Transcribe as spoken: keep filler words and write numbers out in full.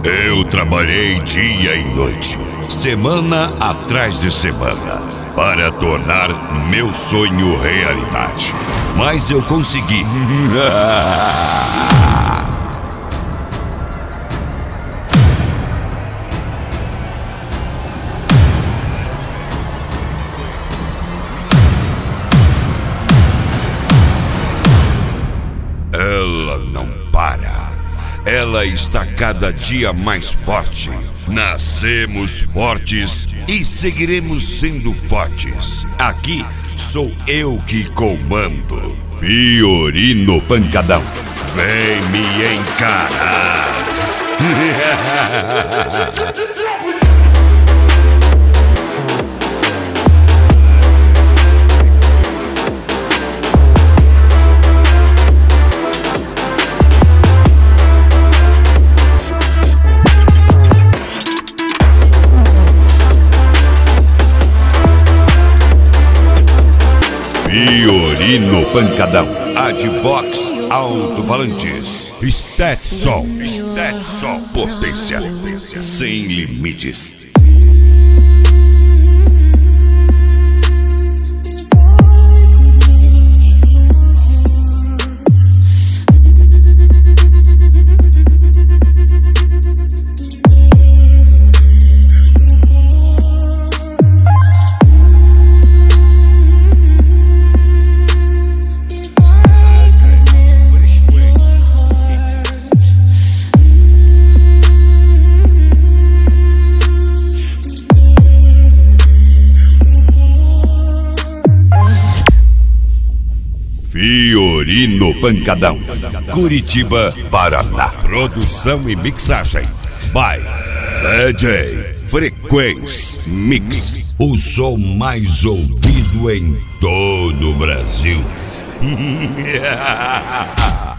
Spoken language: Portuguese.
Eu trabalhei dia e noite, semana atrás de semana, para tornar meu sonho realidade. Mas eu consegui. Ela não para. Ela está cada dia mais forte. Nascemos fortes e seguiremos sendo fortes. Aqui sou eu que comando. Fiorino Pancadão, vem me encarar. Fiorino Pancadão, Advox Alto-Falantes, Stetson, Stetson, potência sem limites. Fiorino Pancadão, Curitiba, Paraná. Produção e mixagem by D J Frequência Mix, o som mais ouvido em todo o Brasil.